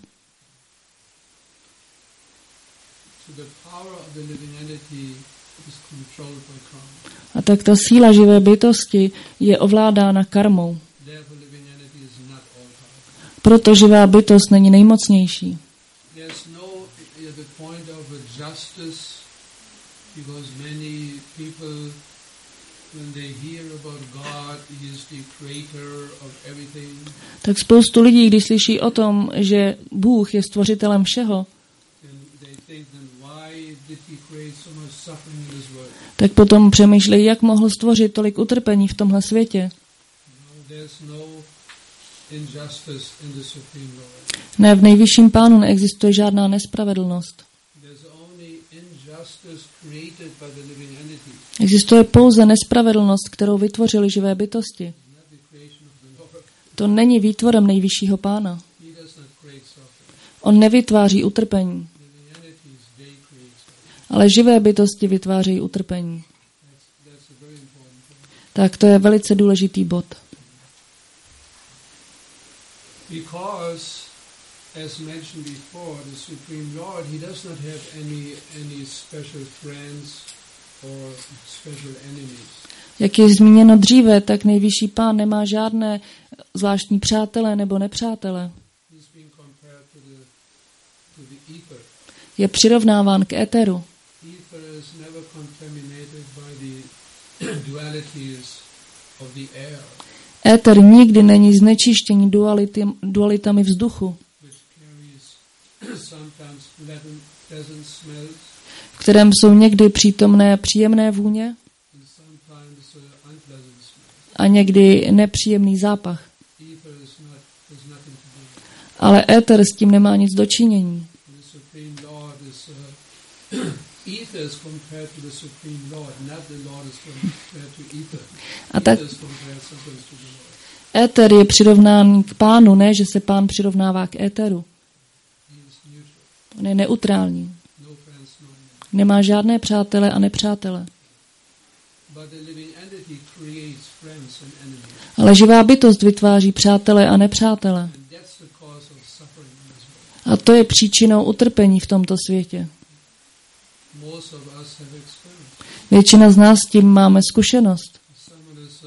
So the power of the living entity is controlled by karma. A tak ta síla živé bytosti je ovládána karmou. Therefore, living entity is not all powerful. Proto živá bytost není nejmocnější. There's no uh, the point of a justice, because many people, when they hear about God, He is the creator of everything, Tak spoustu lidí, když slyší o tom, že Bůh je stvořitelem všeho, then they think, then why did He create so much suffering in this world? tak potom přemýšlejí, jak mohl stvořit tolik utrpení v tomhle světě. No, there's no injustice in the Supreme Lord. Ne, v nejvyšším pánu neexistuje žádná nespravedlnost. There's only injustice created by the living entities, Existuje pouze nespravedlnost, kterou vytvořili živé bytosti. not the creation of the Lord. To není výtvorem nejvyššího pána. He does not create suffering. On nevytváří utrpení, Living entities, they create suffering. ale živé bytosti vytvářejí utrpení. That's, that's a very important point. Tak to je velice důležitý bod. Because, as mentioned before, the Supreme Lord, He does not have any any special friends or special enemies. Jak je zmíněno dříve, tak nejvyšší pán nemá žádné zvláštní přátelé nebo nepřátelé. He's being je přirovnáván k éteru. Ether is never contaminated by the dualities of the air, Éter nikdy není znečištěný duality, dualitami vzduchu, which carries sometimes pleasant, pleasant smells v kterém jsou někdy přítomné příjemné vůně and sometimes uh, unpleasant smells. a někdy nepříjemný zápach. Ether is not, has nothing to do with it. Ale éter s tím nemá nic dočinění. The Supreme Lord is uh, ether is compared to the Supreme Lord, not the Lord is compared to ether. A tak Ether is compared sometimes to the Lord. éter je přirovnán k pánu, ne, že se pán přirovnává k éteru. He is neutral, On je neutrální. no friends, no enemies. Nemá žádné přátele a nepřátele. But the living entity creates friends and enemies, Ale živá bytost vytváří přátele a nepřátele. and that's the cause of suffering in this world. A to je příčinou utrpení v tomto světě. Most of us have experience. Většina z nás s tím máme zkušenost. Someone is uh,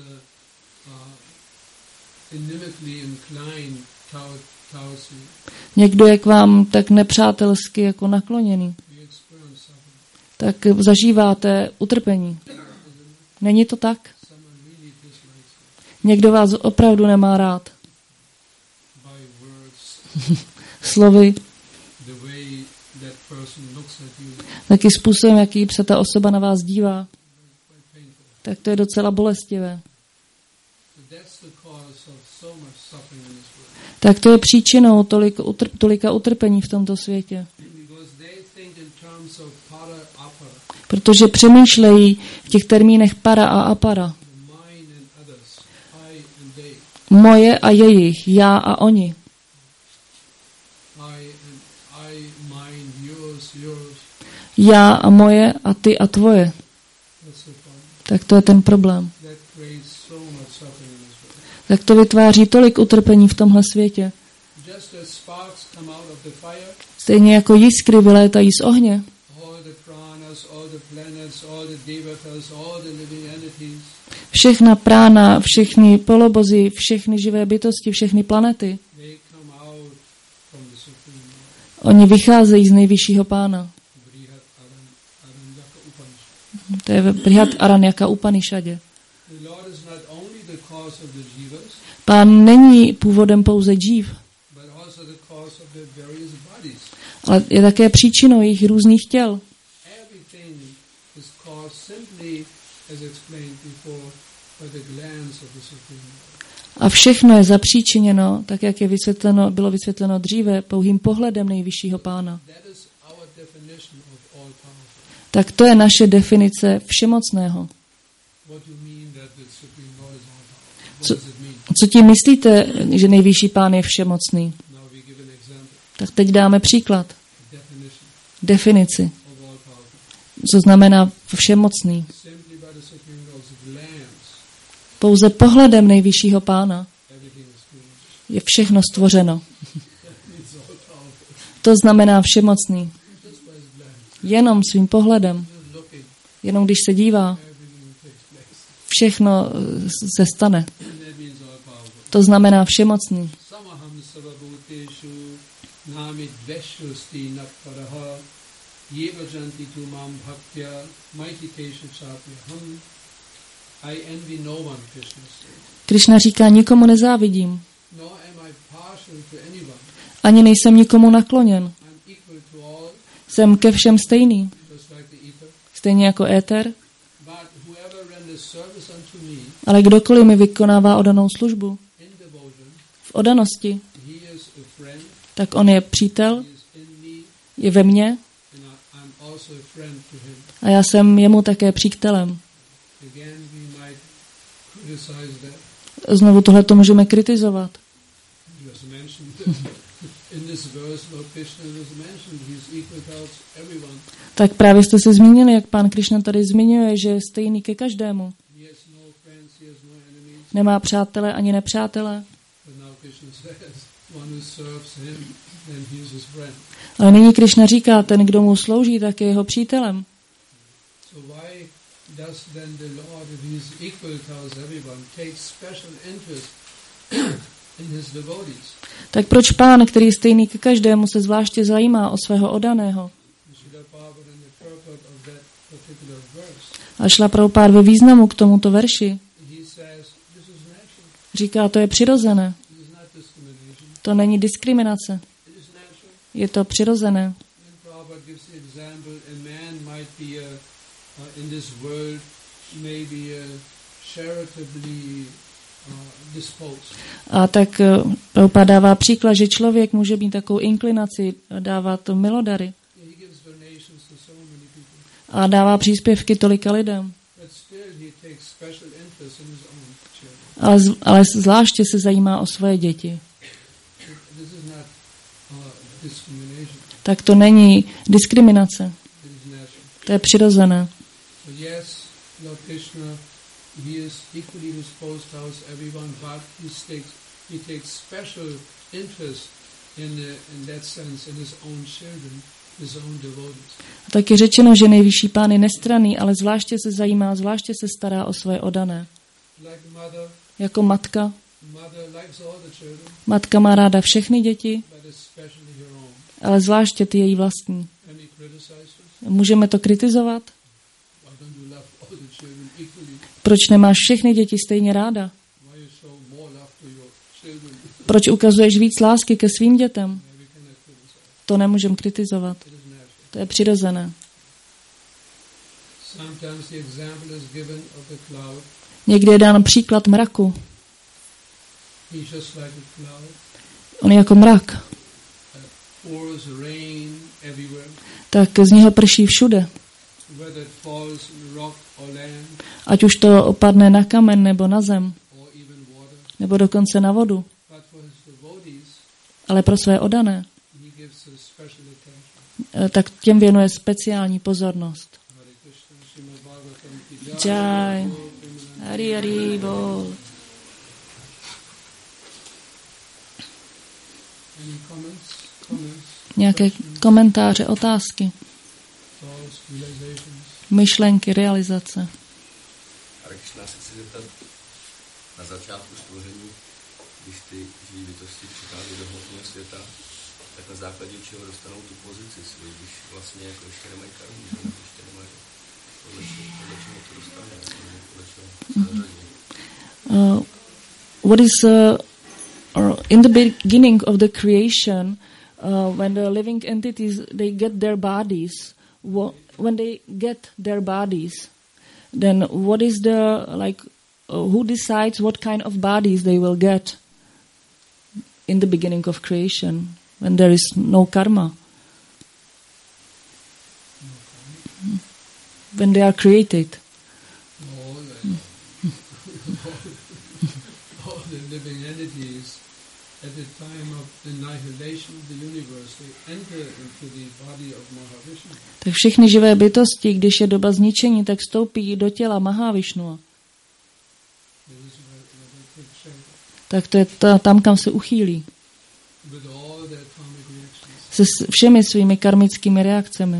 uh, inimically inclined toward, towards you. Někdo je k vám tak nepřátelsky jako nakloněný, You experience suffering. tak zažíváte utrpení. Není to tak? Someone really dislikes you Někdo vás opravdu nemá rád. by words, Slovy, the way that person looks at you, taky způsobem, jaký se ta osoba na vás dívá, quite painful. tak to je docela bolestivé. So that's the cause of so much suffering in this world. Tak to je příčinou tolik, utr, tolika utrpení v tomto světě. Because they think in terms of para, apara, Protože přemýšlejí v těch termínech para a apara. the mine and others, I and they, Moje a jejich, já a oni. I and I, mine, yours, yours. Já a moje a ty a tvoje. That's the problem. Tak to je ten problém. That creates so much suffering in this world. Tak to vytváří tolik utrpení v tomhle světě. Just as sparks come out of the fire, Stejně jako jiskry vylétají z ohně. all the pranas, all the planets, all the devatas, all the living entities, Všechna prána, všechny polobozy, všechny živé bytosti, všechny planety. they come out from the Supreme Lord. Oni vycházejí z nejvyššího pána. Brihat Aran, Aranyaka Upanishad. To je v Brihat Aranyaka Upanishadě. The Lord is not only the cause of the jivas, Pán není původem pouze džív, but also the cause of the various bodies. ale je také příčinou jejich různých těl. Everything is caused simply, as explained before, by the glands of the Supreme Lord. A všechno je zapříčiněno, tak jak je vysvětleno, bylo vysvětleno dříve, pouhým pohledem nejvyššího pána. That is our definition of all powerful. Tak to je naše definice všemocného. What do you mean that the Supreme Lord is all powerful? What Co- does it mean? Co tím myslíte, že nejvyšší pán je všemocný? Now we give an example, Tak teď dáme příklad, definition definici, of all powerful. co znamená všemocný. Simply by the Supreme Lord's glance, Pouze pohledem nejvyššího pána everything is created. je všechno stvořeno. It's all powerful. To znamená všemocný. Just by his glance, Jenom svým pohledem, just looking, jenom když se dívá, everything takes place. všechno eh, se stane. And that means all powerful. To znamená všemocný. Samaham sarvabhuteshu namit veshusti naparaha yevajanti tu mam bhaktya maititeshu chapyaham. I envy no one, Krishna says. Krishna říká, nikomu nezávidím, Nor am I partial to anyone. ani nejsem nikomu nakloněn. I'm equal to all, Jsem ke všem stejný, just like the ether. stejně jako éter, But whoever renders service unto me ale kdokoliv mi vykonává odanou službu in devotion, v odanosti, he is a friend, tak on je přítel, he is in me, je ve mně and I, I'm also a friend to him. a já jsem jemu také přítelem. Again, we might criticize that. Znovu tohle to můžeme kritizovat. Just mentioned in this verse, Lord Krishna has mentioned he's equal towards everyone. Tak právě jste se zmínili, jak pán Krishna tady zmiňuje, že je stejný ke každému. He has no friends, he has no enemies. Nemá přátele ani nepřátele. But now Krishna says, one who serves him, then he is his friend. Ale nyní Krishna říká, ten, kdo mu slouží, tak je jeho přítelem. So why does then the Lord, if he is equal towards everyone, take special interest in his devotees? Tak proč pán, který je stejný ke každému, se zvláště zajímá o svého odaného? A Šrila Prabhupáda ve významu k tomuto verši říká, to je přirozené. To není diskriminace. Je to přirozené. A tak Prabhupada dává příklad, že člověk může mít takovou inklinaci dávat milodary. A dává příspěvky tolika lidem. Ale, ale zvláště se zajímá o svoje děti. Tak to není diskriminace. To je přirozené. A tak je řečeno, že nejvyšší pán je nestranný, ale zvláště se zajímá, zvláště se stará o svoje oddané. Jako matka. Matka má ráda všechny děti, ale zvláště ty její vlastní. Můžeme to kritizovat? Proč nemáš všechny děti stejně ráda? Proč ukazuješ víc lásky ke svým dětem? To nemůžeme kritizovat. To je přirozené. Někdy je dán příklad mraku. On je jako mrak. Tak z něho prší všude. Ať už to opadne na kamen nebo na zem. Nebo dokonce na vodu. Ale pro své oddané. Tak těm věnuje speciální pozornost. Jai. Hari Hari Bol. Nějaké komentáře, otázky, myšlenky, realizace. Krishna se chci zeptat, na začátku stvoření, když ty živé bytosti přichází do hmotného světa, tak na základě čeho dostanou tu pozici svou, když vlastně jako ještě nemají karmu, že ještě nemají podle čeho to dostane, podle čeho se zařadí. Uh, what is uh, in the beginning of the creation, uh, when the living entities they get their bodies, wh- when they get their bodies, then what is the like? Uh, who decides what kind of bodies they will get in the beginning of creation when there is no karma? When they are created. All the living entities at the time of the annihilation of the universe, they enter into the body of Mahavishnu. Tak všechny živé bytosti, když je doba zničení, tak vstoupí do těla Mahavišnua. Tak to je ta, tam, kam se uchýlí. Se všemi svými karmickými reakcemi.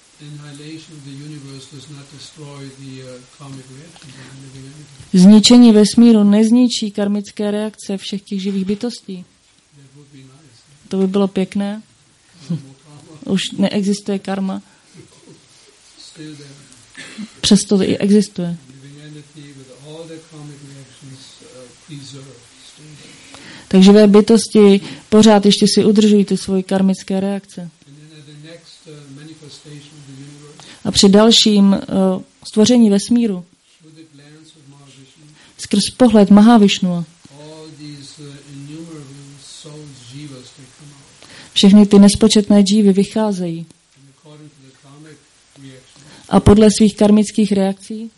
Zničení vesmíru nezničí karmické reakce všech těch živých bytostí. To by bylo pěkné. Už neexistuje karma. Přesto i existuje. Tak živé bytosti pořád ještě si udržují ty svoje karmické reakce. A při dalším uh, stvoření vesmíru skrz pohled Mahavišnua všechny ty nespočetné džívy vycházejí. A podle svých karmických reakcí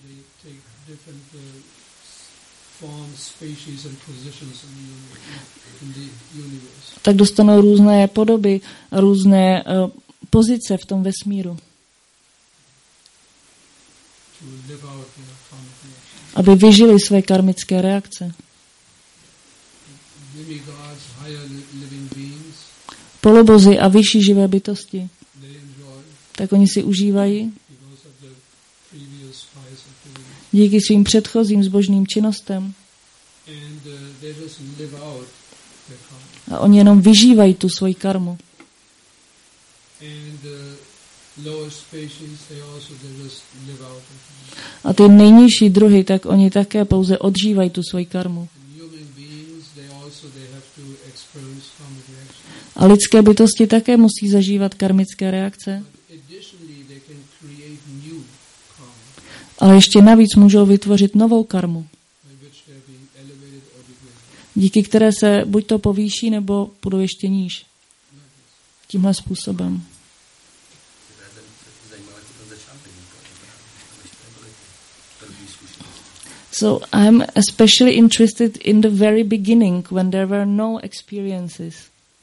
tak dostanou různé podoby a různé uh, pozice v tom vesmíru. Aby vyžili své karmické reakce. Polobozy a vyšší živé bytosti. Tak oni si užívají díky svým předchozím zbožným činnostem. A oni jenom vyžívají tu svoji karmu. lower species, they also they just live out. A ty nejnižší druhy, tak oni také pouze odžívají tu svoji karmu. Human beings, they also they have to experience karmic reactions. A lidské bytosti také musí zažívat karmické reakce. Additionally, they can create new karma, Ale ještě navíc můžou vytvořit novou karmu, by which they are being elevated or degraded. díky které se buď to povýší, nebo půjdou ještě níž. Tímhle způsobem. So I'm especially interested in the very beginning, when there were no experiences.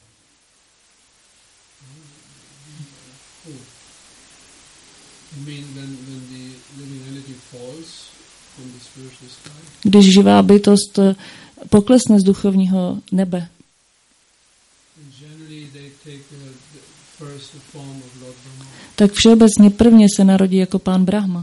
I mean, when, when the living entity falls from the spiritual sky, Když živá bytost poklesne z duchovního nebe, and generally they take uh, the first the form of Lord Brahma. tak všeobecně prvně se narodí jako pán Brahma.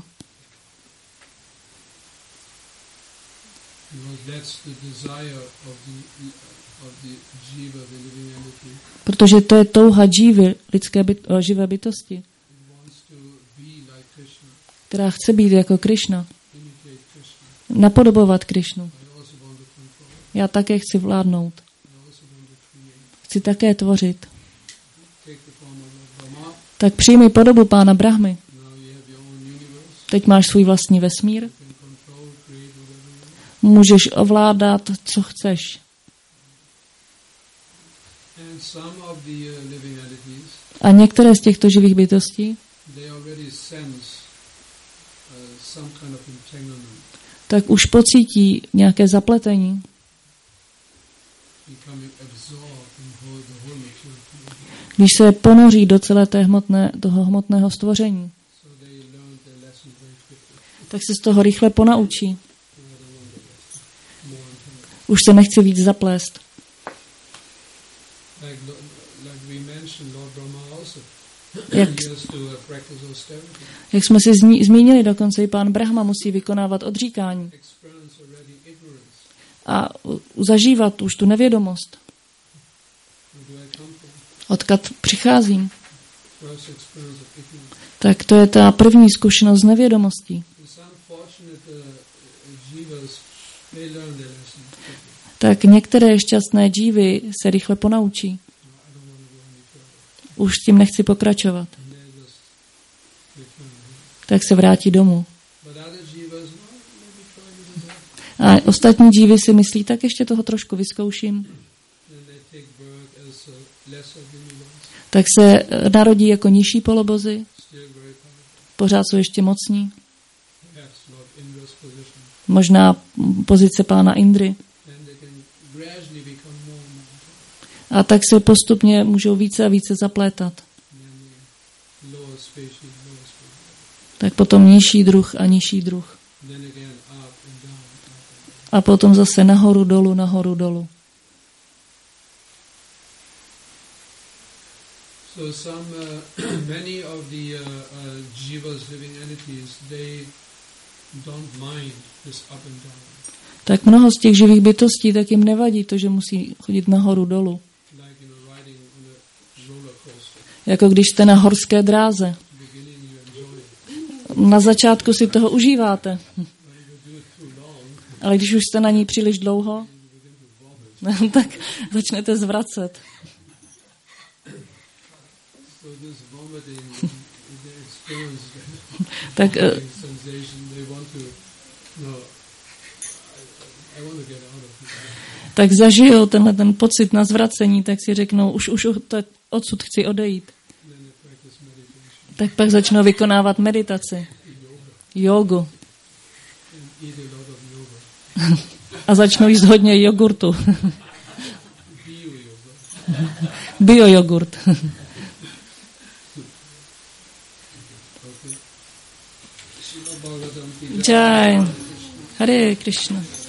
Because that's the desire of the of the jiva, the living entity. Protože to je touha džívy, lidské byt, o, živé bytosti, It wants to be like Krishna, která chce být jako Krišna, imitate Krishna. napodobovat Krišnu. I also want to control. Já také chci vládnout, I also want to create. chci také tvořit. Take the form of Lord Brahma. Tak přijmi podobu pána Brahmy. Now you have your own universe. Teď máš svůj vlastní vesmír, You can control, create whatever you want. můžeš ovládat, co chceš. And some of the uh, living entities, A některé z těchto živých bytostí they already sense uh, some kind of entanglement, tak už pocítí nějaké zapletení, becoming absorbed in whole, the whole material creation. když se ponoří do celé té hmotné, toho hmotného stvoření. So they learn their lesson very quickly. Tak se z toho rychle ponaučí. You know, they want the lesson. More entanglement. Už se nechce víc zaplést. Like, lo- like we mentioned, Lord Brahma also, Jak, he has to uh, practice austerity, jak jsme si zní, zmínili, dokonce i pán Brahma musí vykonávat odříkání experience already ignorance. a u- zažívat už tu nevědomost. Where do I come from? Odkud přicházím? First experience of ignorance. Tak to je ta první zkušenost z nevědomostí. It's unfortunate uh, uh, jivas, they learn their lesson quickly. Tak některé šťastné dívy se rychle ponaučí. No, I don't want to go any further. Už tím nechci pokračovat. And they just return home. Tak se vrátí domů. But other jivas, well, maybe try a little more. A ostatní dívy si myslí, tak ještě toho trošku vyzkouším. Then they take birth as uh, lesser demigons, Tak se eh, narodí jako nižší polobozy, still very powerful. pořád jsou ještě mocní. Perhaps Lord Indra's position. Možná mm, pozice pána Indry. Then they can gradually become more and more powerful. A tak se postupně můžou více a více zaplétat. And then the lower species, lower species. Tak potom nižší druh a nižší druh. Then again up and down, up and down. A potom zase nahoru, dolů, nahoru, dolů. So some, uh, many of the uh, uh, jivas, living entities, they don't mind this up and down. Tak mnoho z těch živých bytostí tak jim nevadí to, že musí chodit nahoru, dolů. Like, you know, riding on a roller coaster. Jako když jste na horské dráze. In the beginning you enjoy it. Na začátku si toho užíváte. When you do it too long, Ale když už jste na ní příliš dlouho, you begin to vomit. tak začnete zvracet. So this vomiting, they experience Tak, eh, sensation. They want to, no, I, I want to get out of here. tak zažijou tenhle ten pocit na zvracení, tak si řeknou, už, už to, odsud chci odejít. Then they practice meditation, Tak pak začnou vykonávat meditaci, jogu and eat a lot of yoga, a začnou jíst hodně jogurtu, bio yoga. biojogurt. Srila Bhagavatam ki Jai. Hare Krishna.